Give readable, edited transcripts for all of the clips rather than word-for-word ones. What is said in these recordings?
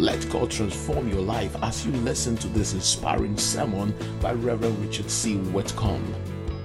Let God transform your life as you listen to this inspiring sermon by Reverend Richard C. Whitcomb.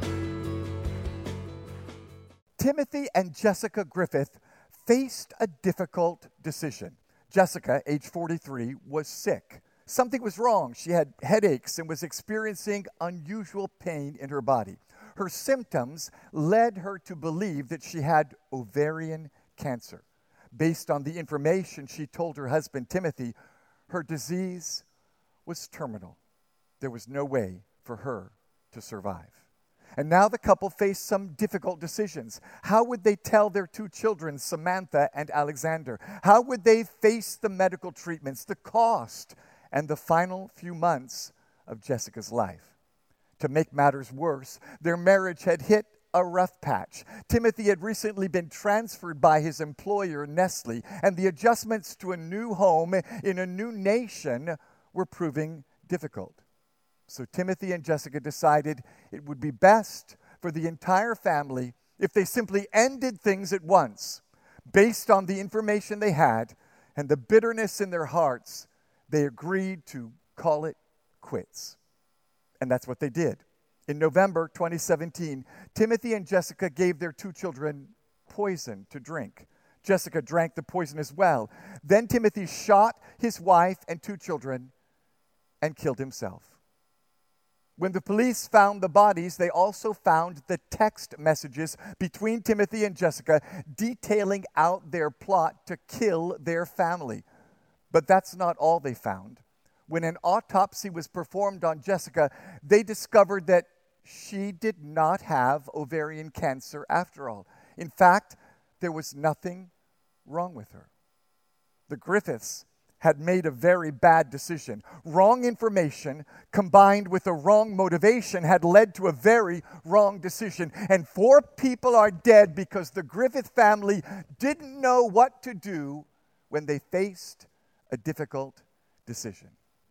Timothy and Jessica Griffith faced a difficult decision. Jessica, age 43, was sick. Something was wrong. She had headaches and was experiencing unusual pain in her body. Her symptoms led her to believe that she had ovarian cancer. Based on the information she told her husband, Timothy, her disease was terminal. There was no way for her to survive. And now the couple faced some difficult decisions. How would they tell their two children, Samantha and Alexander? How would they face the medical treatments, the cost, and the final few months of Jessica's life? To make matters worse, their marriage had hit a rough patch. Timothy had recently been transferred by his employer, Nestle, and the adjustments to a new home in a new nation were proving difficult. So Timothy and Jessica decided it would be best for the entire family if they simply ended things at once. Based on the information they had and the bitterness in their hearts, they agreed to call it quits. And that's what they did. In November 2017, Timothy and Jessica gave their two children poison to drink. Jessica drank the poison as well. Then Timothy shot his wife and two children and killed himself. When the police found the bodies, they also found the text messages between Timothy and Jessica detailing out their plot to kill their family. But that's not all they found. When an autopsy was performed on Jessica, they discovered that she did not have ovarian cancer after all. In fact, there was nothing wrong with her. The Griffiths had made a very bad decision. Wrong information combined with a wrong motivation had led to a very wrong decision. And 4 people are dead because the Griffith family didn't know what to do when they faced a difficult decision.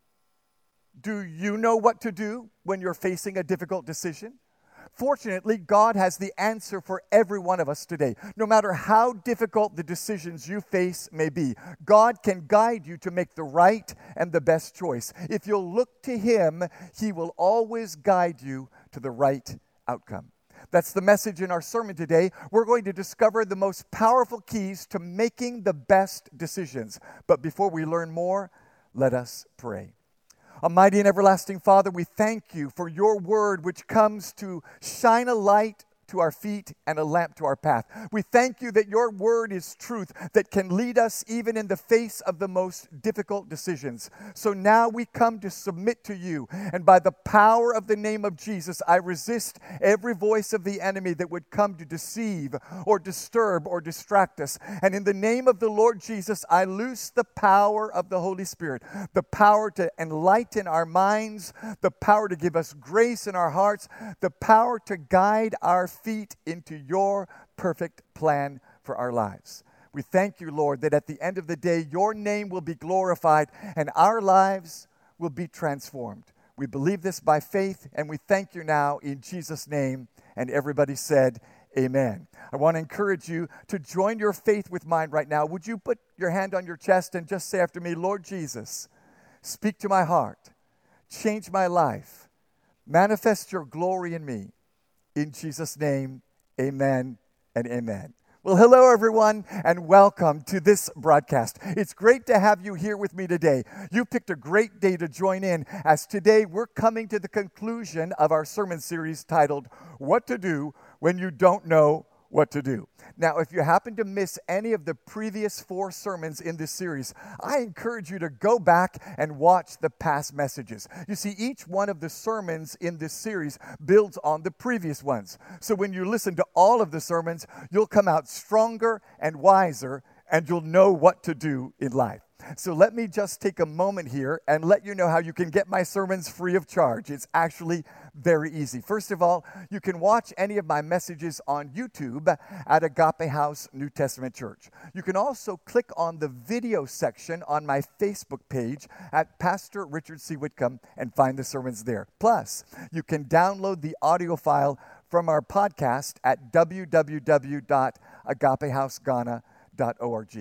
Do you know what to do when you're facing a difficult decision? Fortunately, God has the answer for every one of us today. No matter how difficult the decisions you face may be, God can guide you to make the right and the best choice. If you'll look to Him, He will always guide you to the right outcome. That's the message in our sermon today. We're going to discover the most powerful keys to making the best decisions. But before we learn more, let us pray. Almighty and everlasting Father, we thank you for your word which comes to shine a light to our feet and a lamp to our path. We thank you that your word is truth that can lead us even in the face of the most difficult decisions. So now we come to submit to you, and by the power of the name of Jesus, I resist every voice of the enemy that would come to deceive or disturb or distract us. And in the name of the Lord Jesus, I loose the power of the Holy Spirit, the power to enlighten our minds, the power to give us grace in our hearts, the power to guide our feet into your perfect plan for our lives. We thank you, Lord, that at the end of the day, your name will be glorified and our lives will be transformed. We believe this by faith, and we thank you now in Jesus' name. And everybody said, amen. I want to encourage you to join your faith with mine right now. Would you put your hand on your chest and just say after me, Lord Jesus, speak to my heart, change my life, manifest your glory in me. In Jesus' name, amen and amen. Well, hello, everyone, and welcome to this broadcast. It's great to have you here with me today. You picked a great day to join in, as today we're coming to the conclusion of our sermon series titled, What to Do When You Don't Know What to Do. Now, if you happen to miss any of the previous 4 sermons in this series, I encourage you to go back and watch the past messages. You see, each one of the sermons in this series builds on the previous ones. So when you listen to all of the sermons, you'll come out stronger and wiser, and you'll know what to do in life. So let me just take a moment here and let you know how you can get my sermons free of charge. It's actually very easy. First of all, you can watch any of my messages on YouTube at Agape House New Testament Church. You can also click on the video section on my Facebook page at Pastor Richard C. Whitcomb and find the sermons there. Plus, you can download the audio file from our podcast at www.agapehouseghana.org.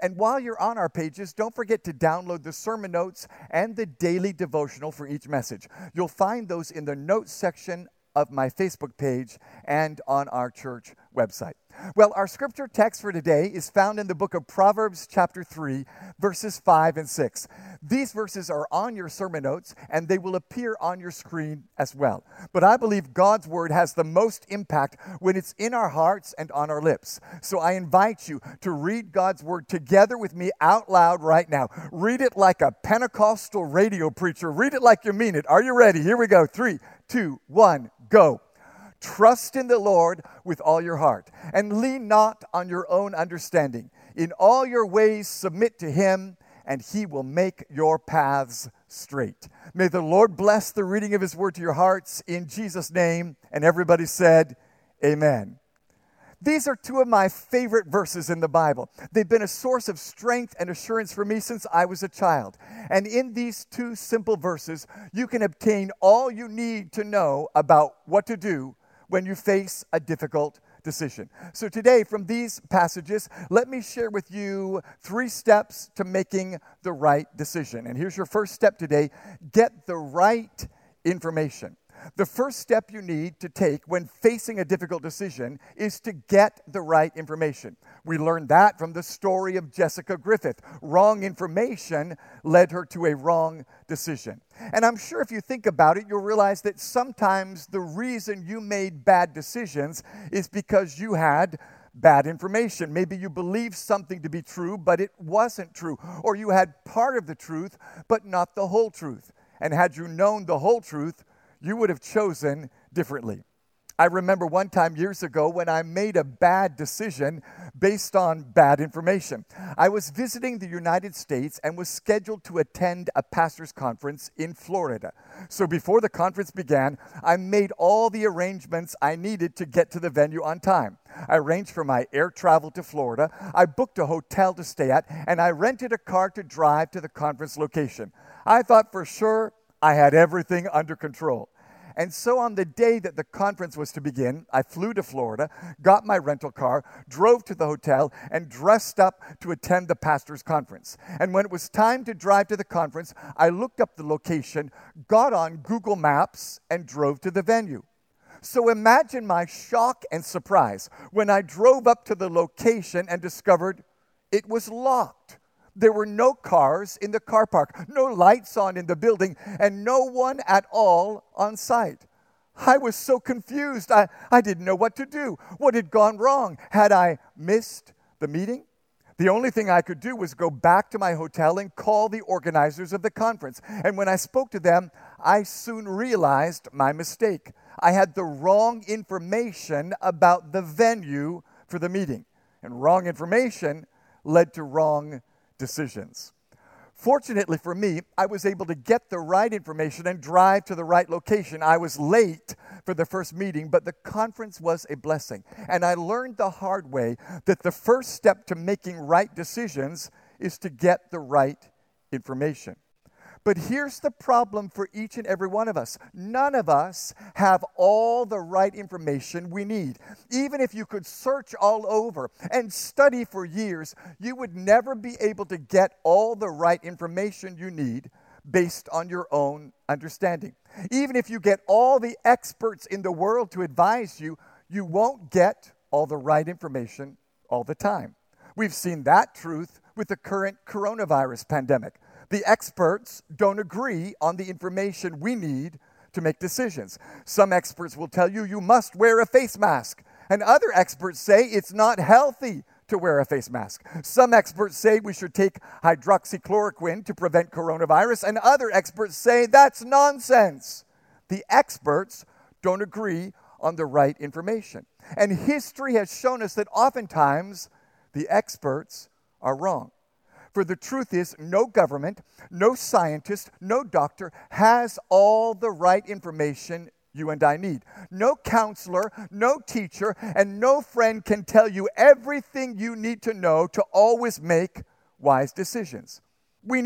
And while you're on our pages, don't forget to download the sermon notes and the daily devotional for each message. You'll find those in the notes section of my Facebook page and on our church website. Well, our scripture text for today is found in the book of Proverbs chapter 3, verses 5 and 6. These verses are on your sermon notes, and they will appear on your screen as well. But I believe God's word has the most impact when it's in our hearts and on our lips. So I invite you to read God's word together with me out loud right now. Read it like a Pentecostal radio preacher. Read it like you mean it. Are you ready? Here we go. 3, 2, 1, go. Trust in the Lord with all your heart, and lean not on your own understanding. In all your ways submit to him, and he will make your paths straight. May the Lord bless the reading of his word to your hearts in Jesus' name. And everybody said, amen. These are two of my favorite verses in the Bible. They've been a source of strength and assurance for me since I was a child. And in these two simple verses, you can obtain all you need to know about what to do when you face a difficult decision. So today, from these passages, let me share with you 3 steps to making the right decision. And here's your first step today: get the right information. The first step you need to take when facing a difficult decision is to get the right information. We learned that from the story of Jessica Griffith. Wrong information led her to a wrong decision. And I'm sure if you think about it, you'll realize that sometimes the reason you made bad decisions is because you had bad information. Maybe you believed something to be true, but it wasn't true. Or you had part of the truth, but not the whole truth. And had you known the whole truth, you would have chosen differently. I remember one time years ago when I made a bad decision based on bad information. I was visiting the United States and was scheduled to attend a pastor's conference in Florida. So before the conference began, I made all the arrangements I needed to get to the venue on time. I arranged for my air travel to Florida. I booked a hotel to stay at, and I rented a car to drive to the conference location. I thought for sure I had everything under control. And so on the day that the conference was to begin, I flew to Florida, got my rental car, drove to the hotel, and dressed up to attend the pastor's conference. And when it was time to drive to the conference, I looked up the location, got on Google Maps, and drove to the venue. So imagine my shock and surprise when I drove up to the location and discovered it was locked. There were no cars in the car park, no lights on in the building, and no one at all on site. I was so confused. I didn't know what to do. What had gone wrong? Had I missed the meeting? The only thing I could do was go back to my hotel and call the organizers of the conference. And when I spoke to them, I soon realized my mistake. I had the wrong information about the venue for the meeting. And wrong information led to wrong decisions. Fortunately for me, I was able to get the right information and drive to the right location. I was late for the first meeting, but the conference was a blessing. And I learned the hard way that the first step to making right decisions is to get the right information. But here's the problem for each and every one of us. None of us have all the right information we need. Even if you could search all over and study for years, you would never be able to get all the right information you need based on your own understanding. Even if you get all the experts in the world to advise you, you won't get all the right information all the time. We've seen that truth with the current coronavirus pandemic. The experts don't agree on the information we need to make decisions. Some experts will tell you must wear a face mask, and other experts say it's not healthy to wear a face mask. Some experts say we should take hydroxychloroquine to prevent coronavirus, and other experts say that's nonsense. The experts don't agree on the right information. And history has shown us that oftentimes the experts are wrong. For the truth is, no government, no scientist, no doctor has all the right information you and I need. No counselor, no teacher, and no friend can tell you everything you need to know to always make wise decisions. We need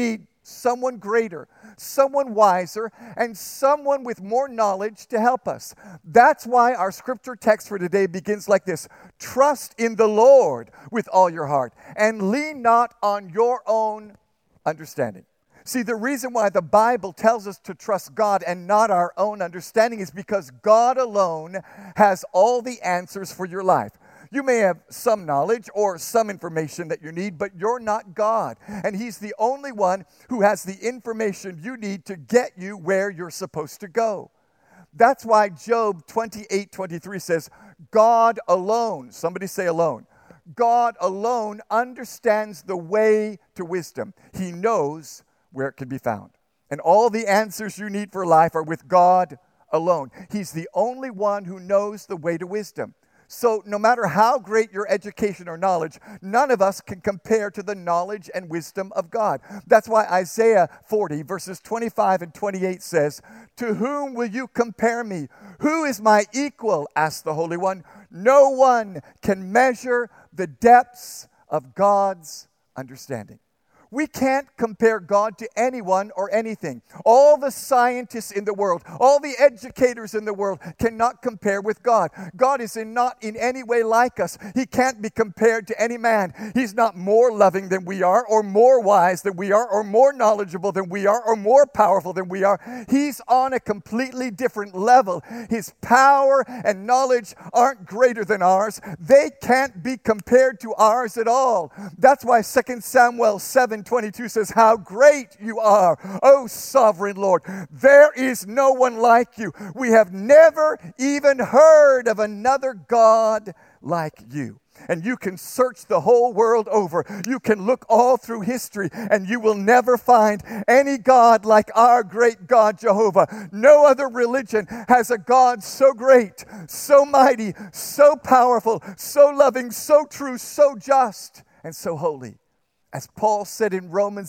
someone greater, someone wiser, and someone with more knowledge to help us. That's why our scripture text for today begins like this: trust in the Lord with all your heart and lean not on your own understanding. See, the reason why the Bible tells us to trust God and not our own understanding is because God alone has all the answers for your life. You may have some knowledge or some information that you need, but you're not God. And He's the only one who has the information you need to get you where you're supposed to go. That's why Job 28:23 says, God alone, somebody say alone, God alone understands the way to wisdom. He knows where it can be found. And all the answers you need for life are with God alone. He's the only one who knows the way to wisdom. So no matter how great your education or knowledge, none of us can compare to the knowledge and wisdom of God. That's why Isaiah 40 verses 25 and 28 says, to whom will you compare me? Who is my equal? Asked the Holy One. No one can measure the depths of God's understanding. We can't compare God to anyone or anything. All the scientists in the world, all the educators in the world cannot compare with God. God is not in any way like us. He can't be compared to any man. He's not more loving than we are, or more wise than we are, or more knowledgeable than we are, or more powerful than we are. He's on a completely different level. His power and knowledge aren't greater than ours. They can't be compared to ours at all. That's why 2 Samuel 7:22 says, how great you are, O sovereign Lord. There is no one like you. We have never even heard of another God like you. And you can search the whole world over. You can look all through history, and you will never find any God like our great God Jehovah. No other religion has a God so great, so mighty, so powerful, so loving, so true, so just, and so holy. As Paul said in Romans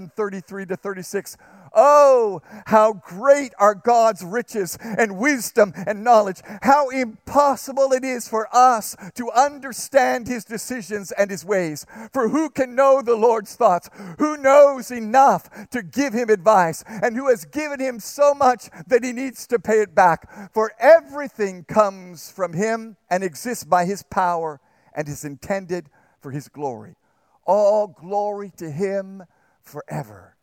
11:33-36, oh, how great are God's riches and wisdom and knowledge. How impossible it is for us to understand His decisions and His ways. For who can know the Lord's thoughts? Who knows enough to give Him advice? And who has given Him so much that He needs to pay it back? For everything comes from Him and exists by His power and is intended for His glory. All glory to Him forever.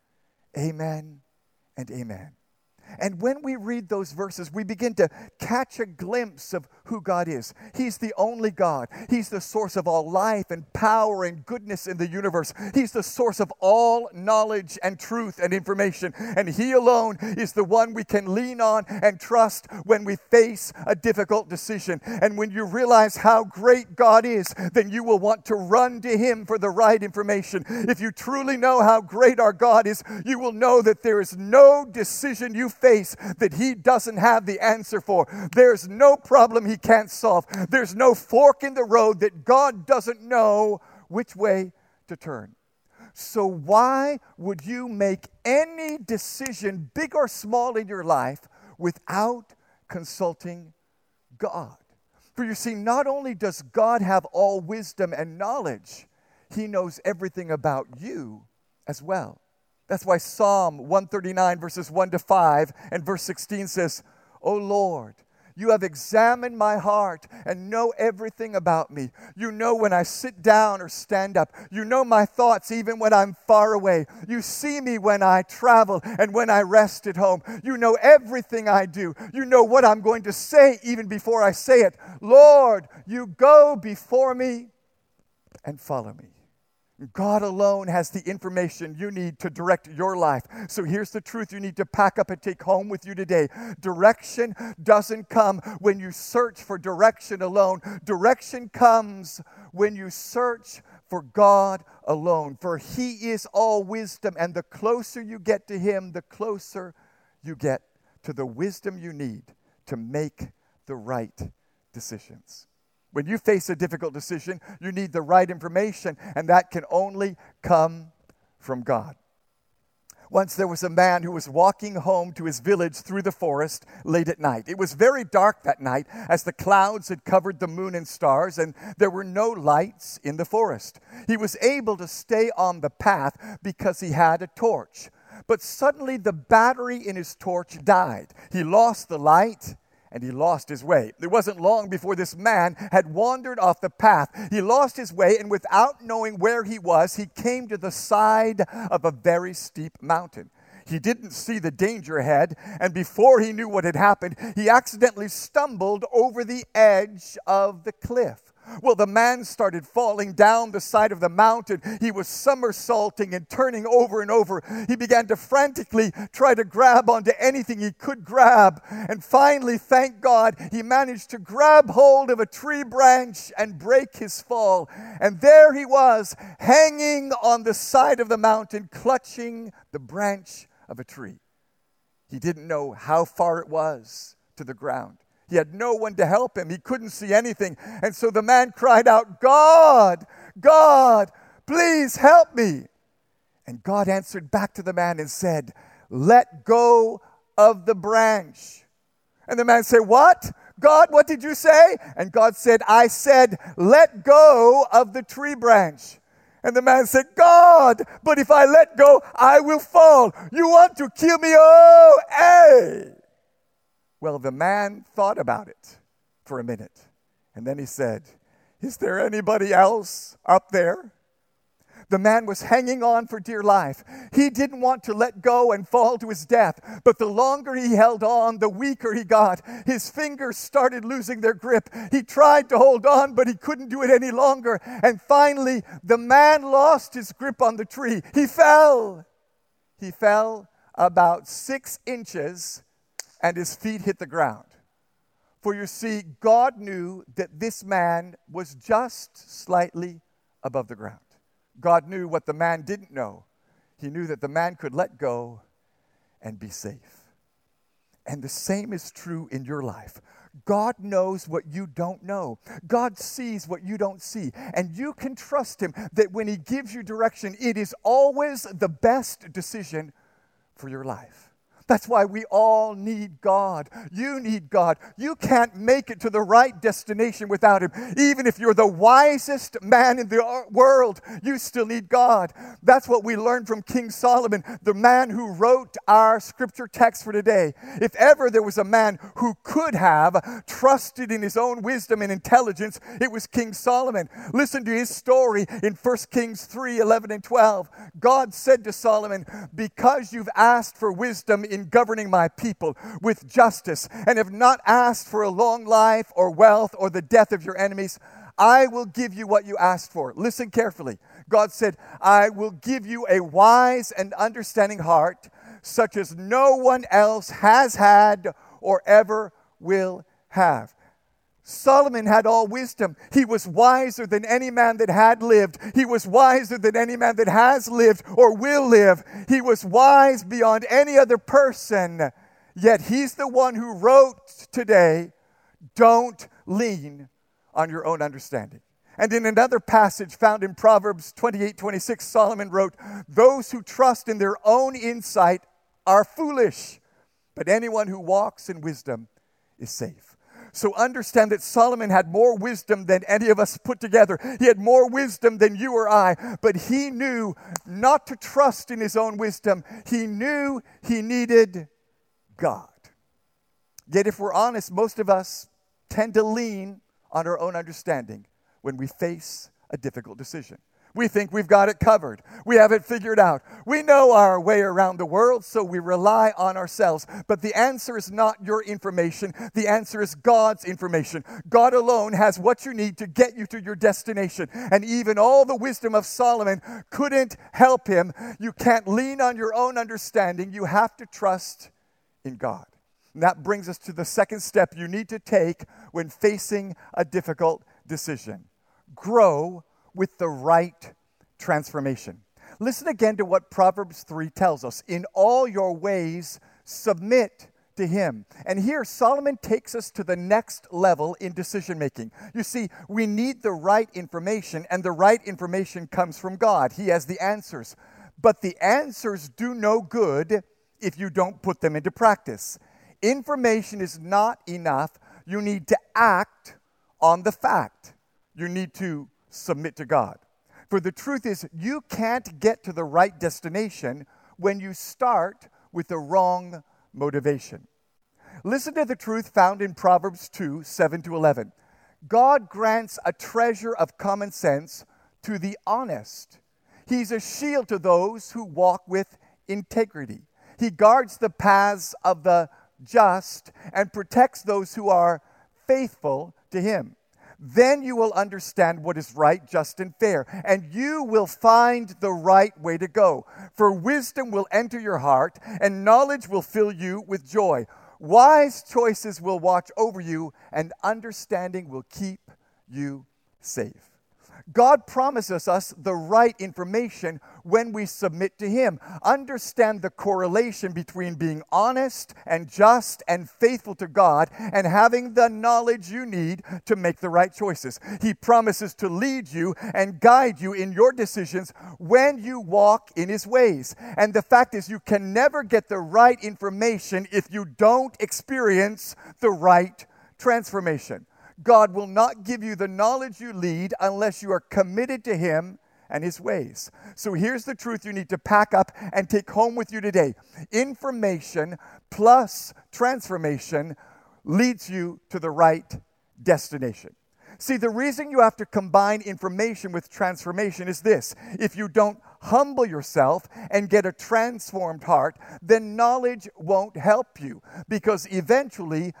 Amen and amen. And when we read those verses, we begin to catch a glimpse of who God is. He's the only God. He's the source of all life and power and goodness in the universe. He's the source of all knowledge and truth and information. And He alone is the one we can lean on and trust when we face a difficult decision. And when you realize how great God is, then you will want to run to Him for the right information. If you truly know how great our God is, you will know that there is no decision you face that He doesn't have the answer for. There's no problem He can't solve. There's no fork in the road that God doesn't know which way to turn. So why would you make any decision, big or small, in your life without consulting God? For you see, not only does God have all wisdom and knowledge, He knows everything about you as well. That's why Psalm 139 verses 1-5 and verse 16 says, O Lord, you have examined my heart and know everything about me. You know when I sit down or stand up. You know my thoughts even when I'm far away. You see me when I travel and when I rest at home. You know everything I do. You know what I'm going to say even before I say it. Lord, you go before me and follow me. God alone has the information you need to direct your life. So here's the truth you need to pack up and take home with you today. Direction doesn't come when you search for direction alone. Direction comes when you search for God alone. For He is all wisdom, and the closer you get to Him, the closer you get to the wisdom you need to make the right decisions. When you face a difficult decision, you need the right information, and that can only come from God. Once there was a man who was walking home to his village through the forest late at night. It was very dark that night as the clouds had covered the moon and stars, and there were no lights in the forest. He was able to stay on the path because he had a torch. But suddenly the battery in his torch died. He lost the light and he lost his way. It wasn't long before this man had wandered off the path. He lost his way, and without knowing where he was, he came to the side of a very steep mountain. He didn't see the danger ahead, and before he knew what had happened, he accidentally stumbled over the edge of the cliff. Well, the man started falling down the side of the mountain. He was somersaulting and turning over and over. He began to frantically try to grab onto anything he could grab. And finally, thank God, he managed to grab hold of a tree branch and break his fall. And there he was, hanging on the side of the mountain, clutching the branch of a tree. He didn't know how far it was to the ground. He had no one to help him. He couldn't see anything. And so the man cried out, "God, God, please help me." And God answered back to the man and said, "Let go of the branch." And the man said, "What? God, what did you say?" And God said, "I said, let go of the tree branch." And the man said, "God, but if I let go, I will fall. You want to kill me? Oh, hey!" Well, the man thought about it for a minute. And then he said, "Is there anybody else up there?" The man was hanging on for dear life. He didn't want to let go and fall to his death. But the longer he held on, the weaker he got. His fingers started losing their grip. He tried to hold on, but he couldn't do it any longer. And finally, the man lost his grip on the tree. He fell. He fell about 6 inches, and his feet hit the ground. For you see, God knew that this man was just slightly above the ground. God knew what the man didn't know. He knew that the man could let go and be safe. And the same is true in your life. God knows what you don't know. God sees what you don't see. And you can trust him that when he gives you direction, it is always the best decision for your life. That's why we all need God. You need God. You can't make it to the right destination without him. Even if you're the wisest man in the world, you still need God. That's what we learned from King Solomon, the man who wrote our scripture text for today. If ever there was a man who could have trusted in his own wisdom and intelligence, it was King Solomon. Listen to his story in 1 Kings 3:11 and 12. God said to Solomon, "Because you've asked for wisdom in governing my people with justice, and have not asked for a long life or wealth or the death of your enemies, I will give you what you asked for." Listen carefully. God said, "I will give you a wise and understanding heart, such as no one else has had or ever will have." Solomon had all wisdom. He was wiser than any man that had lived. He was wiser than any man that has lived or will live. He was wise beyond any other person. Yet he's the one who wrote today, "Don't lean on your own understanding." And in another passage found in Proverbs 28:26, Solomon wrote, "Those who trust in their own insight are foolish, but anyone who walks in wisdom is safe." So understand that Solomon had more wisdom than any of us put together. He had more wisdom than you or I, but he knew not to trust in his own wisdom. He knew he needed God. Yet if we're honest, most of us tend to lean on our own understanding when we face a difficult decision. We think we've got it covered. We have it figured out. We know our way around the world, so we rely on ourselves. But the answer is not your information. The answer is God's information. God alone has what you need to get you to your destination. And even all the wisdom of Solomon couldn't help him. You can't lean on your own understanding. You have to trust in God. And that brings us to the second step you need to take when facing a difficult decision. Grow with the right transformation. Listen again to what Proverbs 3 tells us. In all your ways, submit to him. And here Solomon takes us to the next level in decision making. You see, we need the right information, and the right information comes from God. He has the answers. But the answers do no good if you don't put them into practice. Information is not enough. You need to act on the fact. You need to submit to God. For the truth is, you can't get to the right destination when you start with the wrong motivation. Listen to the truth found in Proverbs 2, 7-11. God grants a treasure of common sense to the honest. He's a shield to those who walk with integrity. He guards the paths of the just and protects those who are faithful to him. Then you will understand what is right, just, and fair, and you will find the right way to go. For wisdom will enter your heart, and knowledge will fill you with joy. Wise choices will watch over you, and understanding will keep you safe. God promises us the right information when we submit to him. Understand the correlation between being honest and just and faithful to God and having the knowledge you need to make the right choices. He promises to lead you and guide you in your decisions when you walk in his ways. And the fact is, you can never get the right information if you don't experience the right transformation. God will not give you the knowledge you need unless you are committed to him and his ways. So here's the truth you need to pack up and take home with you today. Information plus transformation leads you to the right destination. See, the reason you have to combine information with transformation is this. If you don't humble yourself and get a transformed heart, then knowledge won't help you, because eventually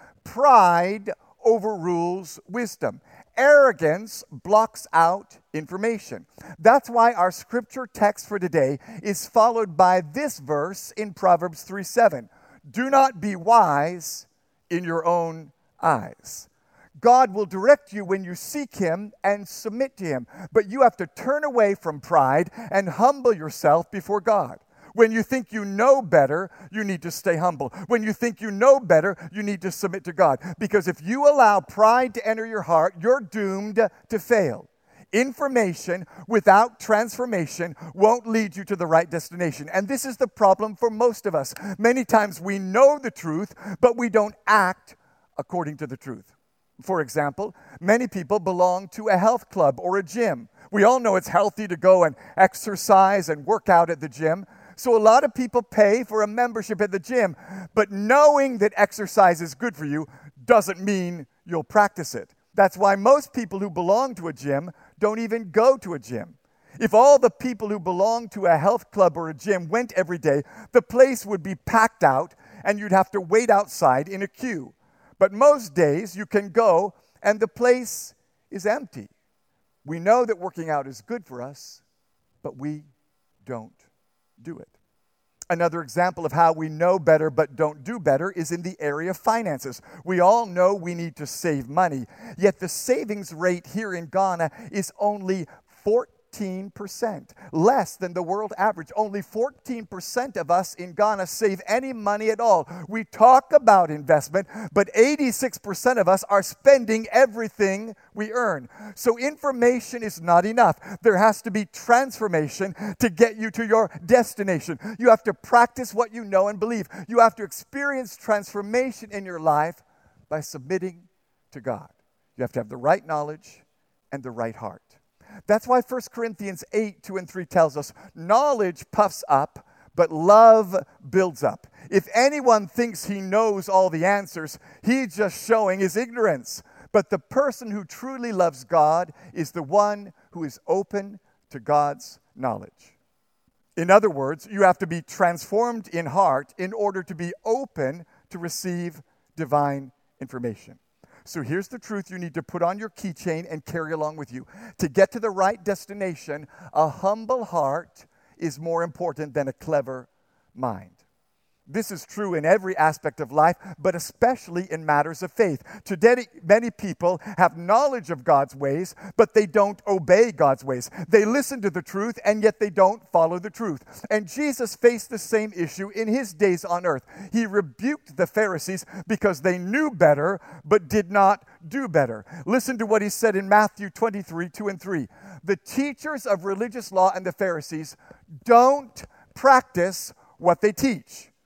pride overrules wisdom. Arrogance blocks out information. That's why our scripture text for today is followed by this verse in Proverbs 3:7. Do not be wise in your own eyes. God will direct you when you seek him and submit to him, but you have to turn away from pride and humble yourself before God. When you think you know better, you need to stay humble. When you think you know better, you need to submit to God. Because if you allow pride to enter your heart, you're doomed to fail. Information without transformation won't lead you to the right destination. And this is the problem for most of us. Many times we know the truth, but we don't act according to the truth. For example, many people belong to a health club or a gym. We all know it's healthy to go and exercise and work out at the gym. So a lot of people pay for a membership at the gym, but knowing that exercise is good for you doesn't mean you'll practice it. That's why most people who belong to a gym don't even go to a gym. If all the people who belong to a health club or a gym went every day, the place would be packed out and you'd have to wait outside in a queue. But most days you can go and the place is empty. We know that working out is good for us, but we don't do it. Another example of how we know better but don't do better is in the area of finances. We all know we need to save money, yet the savings rate here in Ghana is only 14%, less than the world average. Only 14% of us in Ghana save any money at all. We talk about investment, but 86% of us are spending everything we earn. So information is not enough. There has to be transformation to get you to your destination. You have to practice what you know and believe. You have to experience transformation in your life by submitting to God. You have to have the right knowledge and the right heart. That's why 1 Corinthians 8:2-3 tells us, knowledge puffs up, but love builds up. If anyone thinks he knows all the answers, he's just showing his ignorance. But the person who truly loves God is the one who is open to God's knowledge. In other words, you have to be transformed in heart in order to be open to receive divine information. So here's the truth you need to put on your keychain and carry along with you. To get to the right destination, a humble heart is more important than a clever mind. This is true in every aspect of life, but especially in matters of faith. Today, many people have knowledge of God's ways, but they don't obey God's ways. They listen to the truth, and yet they don't follow the truth. And Jesus faced the same issue in his days on earth. He rebuked the Pharisees because they knew better, but did not do better. Listen to what he said in Matthew 23:2-3. The teachers of religious law and the Pharisees don't practice what they teach.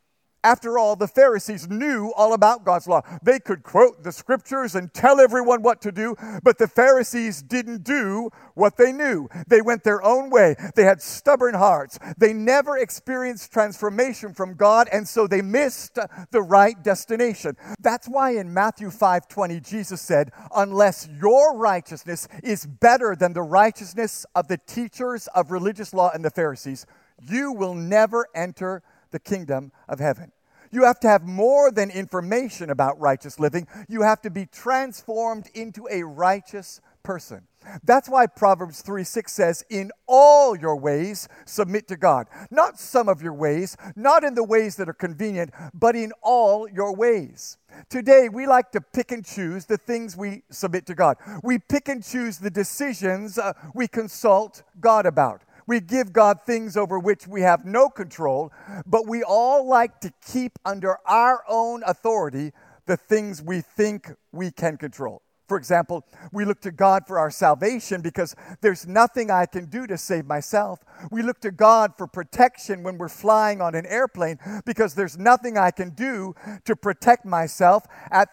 After all, the Pharisees knew all about God's law. They could quote the scriptures and tell everyone what to do, but the Pharisees didn't do what they knew. They went their own way. They had stubborn hearts. They never experienced transformation from God, and so they missed the right destination. That's why in Matthew 5:20, Jesus said, "Unless your righteousness is better than the righteousness of the teachers of religious law and the Pharisees, you will never enter the kingdom of heaven." You have to have more than information about righteous living. You have to be transformed into a righteous person. That's why Proverbs 3:6 says, "In all your ways submit to God." Not some of your ways, not in the ways that are convenient, but in all your ways. Today, we like to pick and choose the things we submit to God. We pick and choose the decisions we consult God about. We give God things over which we have no control, but we all like to keep under our own authority the things we think we can control. For example, we look to God for our salvation because there's nothing I can do to save myself. We look to God for protection when we're flying on an airplane because there's nothing I can do to protect myself at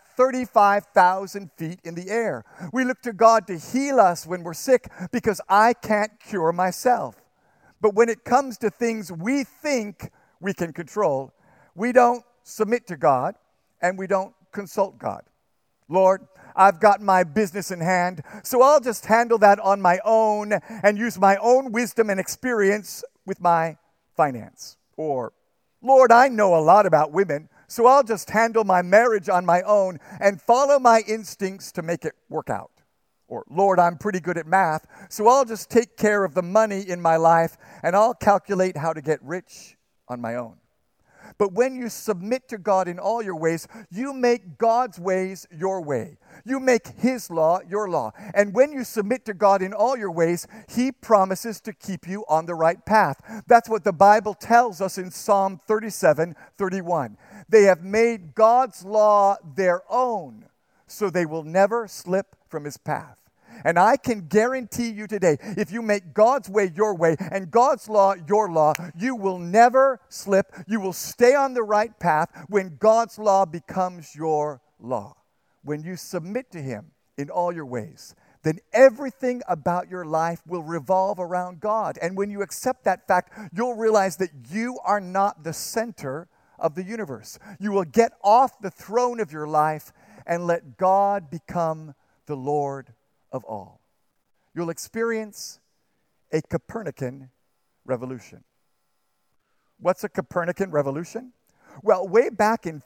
35,000 feet in the air. We look to God to heal us when we're sick because I can't cure myself. But when it comes to things we think we can control, we don't submit to God and we don't consult God. Lord, I've got my business in hand, so I'll just handle that on my own and use my own wisdom and experience with my finance. Or, Lord, I know a lot about women, so I'll just handle my marriage on my own and follow my instincts to make it work out. Or, Lord, I'm pretty good at math, so I'll just take care of the money in my life and I'll calculate how to get rich on my own. But when you submit to God in all your ways, you make God's ways your way. You make His law your law. And when you submit to God in all your ways, He promises to keep you on the right path. That's what the Bible tells us in Psalm 37:31. They have made God's law their own, so they will never slip from His path. And I can guarantee you today, if you make God's way your way and God's law your law, you will never slip. You will stay on the right path when God's law becomes your law. When you submit to Him in all your ways, then everything about your life will revolve around God. And when you accept that fact, you'll realize that you are not the center of the universe. You will get off the throne of your life and let God become the Lord of all. You'll experience a Copernican revolution. What's a Copernican revolution? Well, way back in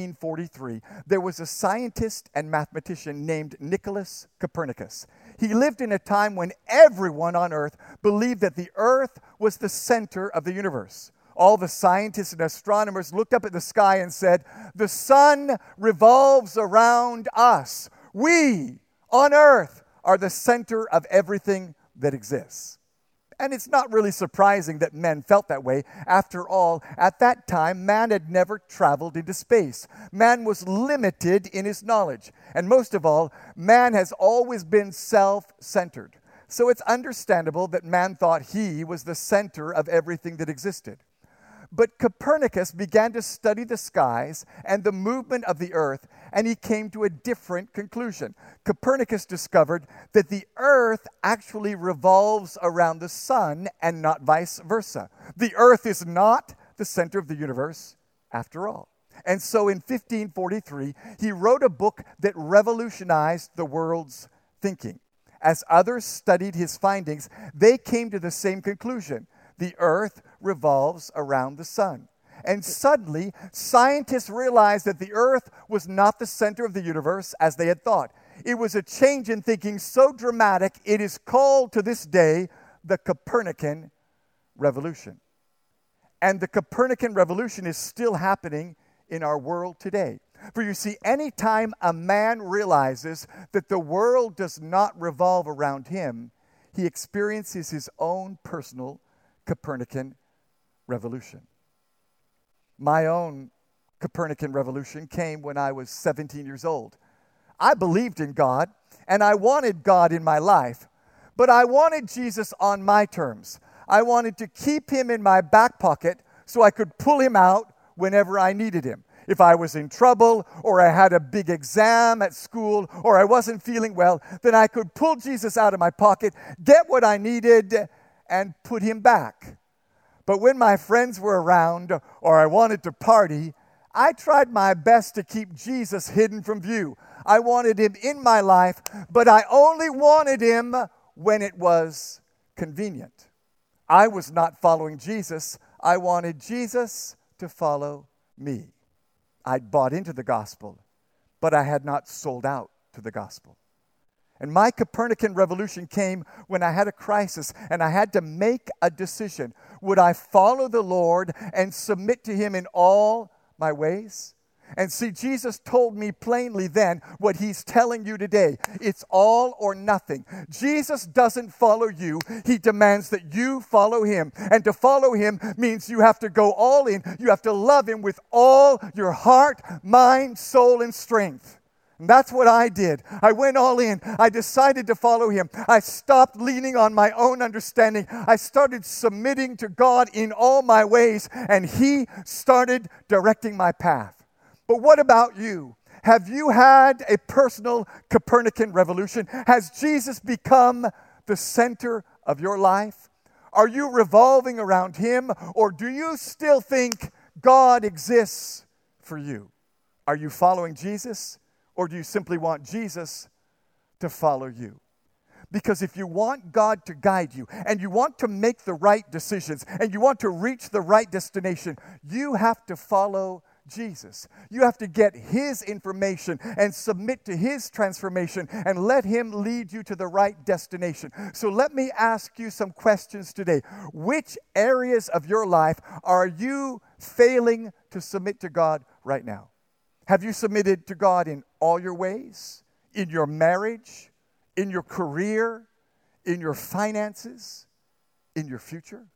1543, there was a scientist and mathematician named Nicholas Copernicus. He lived in a time when everyone on earth believed that the earth was the center of the universe. All the scientists and astronomers looked up at the sky and said, "The sun revolves around us. We, on earth, are the center of everything that exists." And it's not really surprising that men felt that way. After all, at that time, man had never traveled into space. Man was limited in his knowledge. And most of all, man has always been self-centered. So it's understandable that man thought he was the center of everything that existed. But Copernicus began to study the skies and the movement of the earth, and he came to a different conclusion. Copernicus discovered that the earth actually revolves around the sun and not vice versa. The earth is not the center of the universe after all. And so in 1543, he wrote a book that revolutionized the world's thinking. As others studied his findings, they came to the same conclusion. The earth revolves around the sun. And suddenly, scientists realized that the earth was not the center of the universe as they had thought. It was a change in thinking so dramatic, it is called to this day the Copernican Revolution. And the Copernican Revolution is still happening in our world today. For you see, anytime a man realizes that the world does not revolve around him, he experiences his own personal Copernican revolution. My own Copernican revolution came when I was 17 years old. I believed in God, and I wanted God in my life, but I wanted Jesus on my terms. I wanted to keep Him in my back pocket so I could pull Him out whenever I needed him. If I was in trouble, or I had a big exam at school, or I wasn't feeling well, then I could pull Jesus out of my pocket, get what I needed, and put him back. But when my friends were around, or I wanted to party, I tried my best to keep Jesus hidden from view. I wanted him in my life, but I only wanted him when it was convenient. I was not following Jesus. I wanted Jesus to follow me. I'd bought into the gospel, but I had not sold out to the gospel. And my Copernican revolution came when I had a crisis and I had to make a decision. Would I follow the Lord and submit to him in all my ways? And see, Jesus told me plainly then what he's telling you today. It's all or nothing. Jesus doesn't follow you. He demands that you follow him. And to follow him means you have to go all in. You have to love him with all your heart, mind, soul, and strength. And that's what I did. I went all in. I decided to follow him. I stopped leaning on my own understanding. I started submitting to God in all my ways, and he started directing my path. But what about you? Have you had a personal Copernican revolution? Has Jesus become the center of your life? Are you revolving around him, or do you still think God exists for you? Are you following Jesus, or do you simply want Jesus to follow you? Because if you want God to guide you, and you want to make the right decisions, and you want to reach the right destination, you have to follow Jesus. You have to get his information and submit to his transformation and let him lead you to the right destination. So let me ask you some questions today. Which areas of your life are you failing to submit to God right now? Have you submitted to God in all your ways? In your marriage? In your career? In your finances? In your future?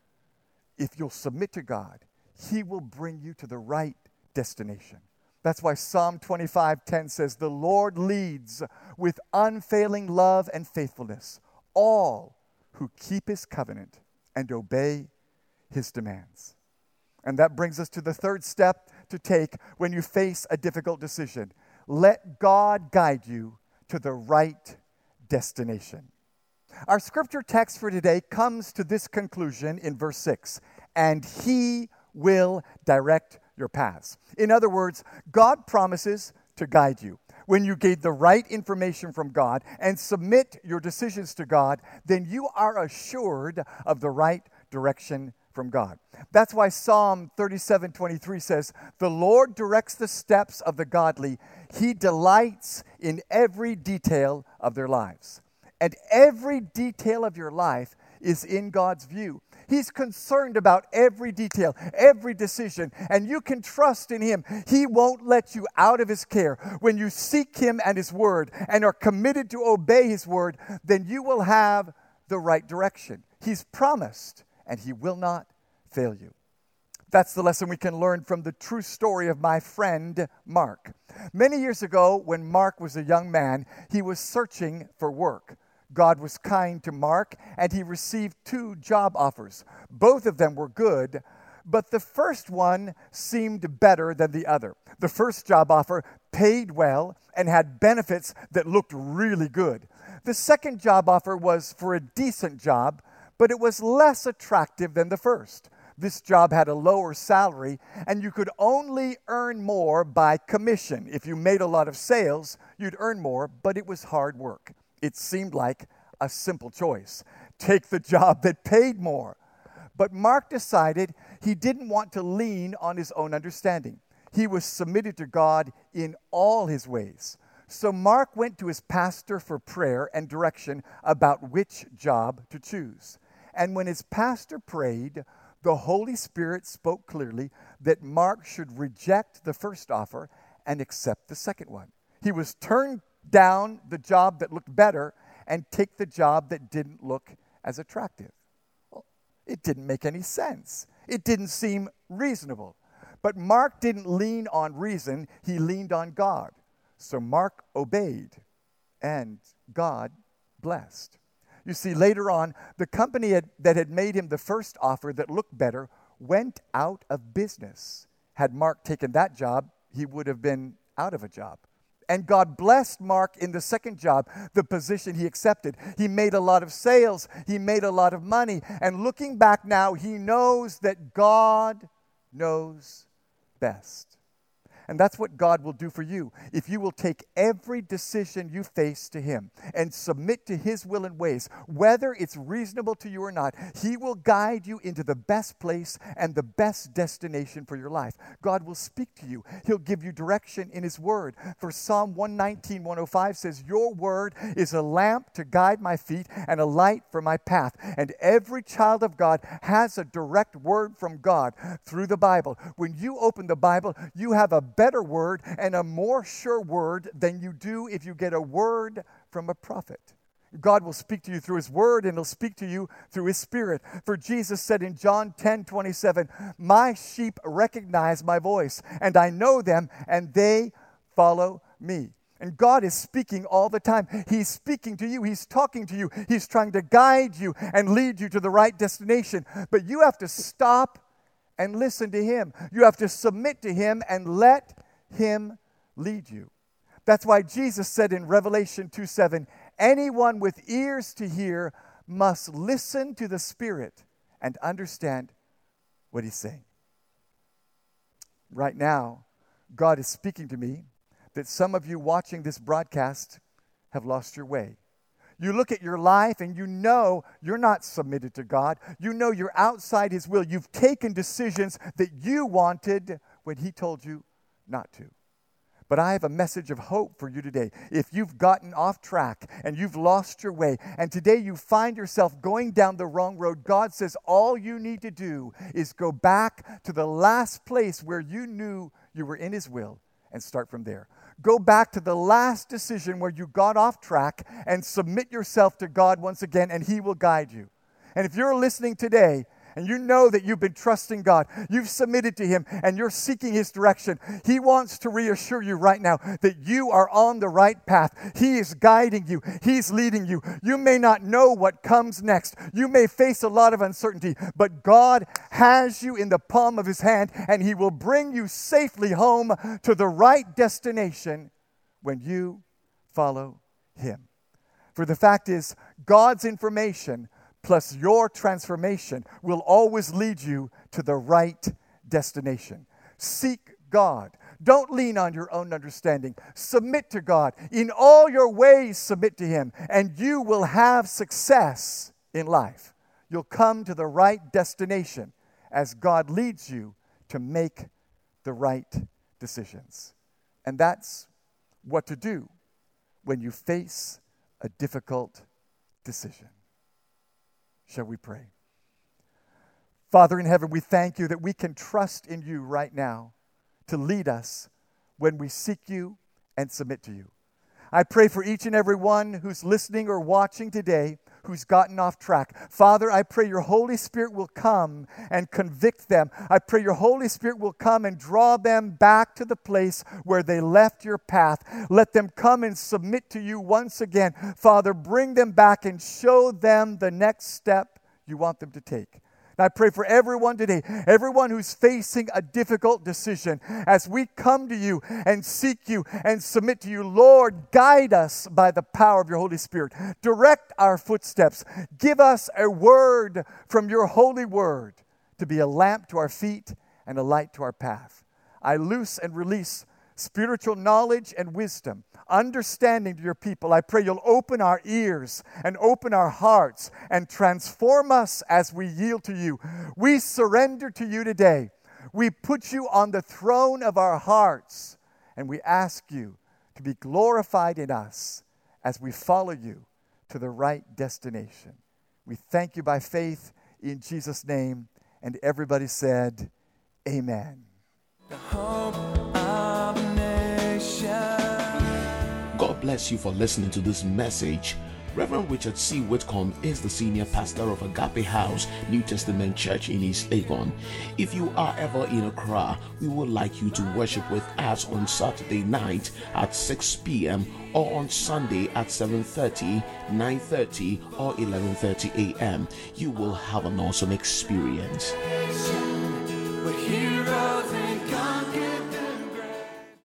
If you'll submit to God, he will bring you to the right destination. That's why Psalm 25:10 says, "The Lord leads with unfailing love and faithfulness all who keep his covenant and obey his demands." And that brings us to the third step to take when you face a difficult decision. Let God guide you to the right destination. Our scripture text for today comes to this conclusion in verse 6. And he will direct your paths. In other words, God promises to guide you. When you get the right information from God and submit your decisions to God, then you are assured of the right direction from God. That's why Psalm 37:23 says, "The Lord directs the steps of the godly. He delights in every detail of their lives." And every detail of your life is in God's view. He's concerned about every detail, every decision, and you can trust in him. He won't let you out of his care. When you seek him and his word and are committed to obey his word, then you will have the right direction. He's promised, and he will not fail you. That's the lesson we can learn from the true story of my friend Mark. Many years ago, when Mark was a young man, he was searching for work. God was kind to Mark, and he received 2 job offers. Both of them were good, but the first one seemed better than the other. The first job offer paid well and had benefits that looked really good. The second job offer was for a decent job, but it was less attractive than the first. This job had a lower salary, and you could only earn more by commission. If you made a lot of sales, you'd earn more, but it was hard work. It seemed like a simple choice. Take the job that paid more. But Mark decided he didn't want to lean on his own understanding. He was submitted to God in all his ways. So Mark went to his pastor for prayer and direction about which job to choose. And when his pastor prayed, the Holy Spirit spoke clearly that Mark should reject the first offer and accept the second one. He was turned down the job that looked better and take the job that didn't look as attractive. Well, it didn't make any sense. It didn't seem reasonable. But Mark didn't lean on reason, he leaned on God. So Mark obeyed, and God blessed. You see, later on, the company that had made him the first offer that looked better went out of business, had Mark taken that job, he would have been out of a job. And God blessed Mark in the second job, the position he accepted. He made a lot of sales. He made a lot of money. And looking back now, he knows that God knows best. And that's what God will do for you. If you will take every decision you face to Him and submit to His will and ways, whether it's reasonable to you or not, He will guide you into the best place and the best destination for your life. God will speak to you. He'll give you direction in His Word. For Psalm 119, 105 says, "Your word is a lamp to guide my feet and a light for my path." And every child of God has a direct word from God through the Bible. When you open the Bible, you have a better word and a more sure word than you do if you get a word from a prophet. God will speak to you through His Word, and He'll speak to you through His Spirit. For Jesus said in John 10:27, "My sheep recognize my voice, and I know them, and they follow me." And God is speaking all the time. He's speaking to you. He's talking to you. He's trying to guide you and lead you to the right destination. But you have to stop and listen to Him. You have to submit to Him and let Him lead you. That's why Jesus said in Revelation 2:7, "Anyone with ears to hear must listen to the Spirit and understand what He's saying." Right now, God is speaking to me that some of you watching this broadcast have lost your way. You look at your life and you know you're not submitted to God. You know you're outside His will. You've taken decisions that you wanted when He told you not to. But I have a message of hope for you today. If you've gotten off track and you've lost your way, and today you find yourself going down the wrong road, God says all you need to do is go back to the last place where you knew you were in His will and start from there. Go back to the last decision where you got off track and submit yourself to God once again, and He will guide you. And if you're listening today and you know that you've been trusting God, you've submitted to Him, and you're seeking His direction, He wants to reassure you right now that you are on the right path. He is guiding you. He's leading you. You may not know what comes next. You may face a lot of uncertainty, but God has you in the palm of His hand, and He will bring you safely home to the right destination when you follow Him. For the fact is, God's information plus your transformation will always lead you to the right destination. Seek God. Don't lean on your own understanding. Submit to God. In all your ways, submit to Him, and you will have success in life. You'll come to the right destination as God leads you to make the right decisions. And that's what to do when you face a difficult decision. Shall we pray? Father in heaven, we thank You that we can trust in You right now to lead us when we seek You and submit to You. I pray for each and every one who's listening or watching today who's gotten off track. Father, I pray Your Holy Spirit will come and convict them. I pray Your Holy Spirit will come and draw them back to the place where they left Your path. Let them come and submit to You once again. Father, bring them back and show them the next step You want them to take. And I pray for everyone today, everyone who's facing a difficult decision, as we come to You and seek You and submit to You, Lord, guide us by the power of Your Holy Spirit. Direct our footsteps. Give us a word from Your holy word to be a lamp to our feet and a light to our path. I loose and release spiritual knowledge and wisdom, understanding to Your people. I pray You'll open our ears and open our hearts and transform us as we yield to You. We surrender to You today. We put You on the throne of our hearts, and we ask You to be glorified in us as we follow You to the right destination. We thank You by faith in Jesus' name, and everybody said, Amen. God bless you for listening to this message. Reverend Richard C. Whitcomb is the senior pastor of Agape House New Testament Church in East Legon. If you are ever in Accra, we would like you to worship with us on Saturday night at 6 p.m. or on Sunday at 7:30, 9:30 or 11:30 a.m. You will have an awesome experience. We're heroes.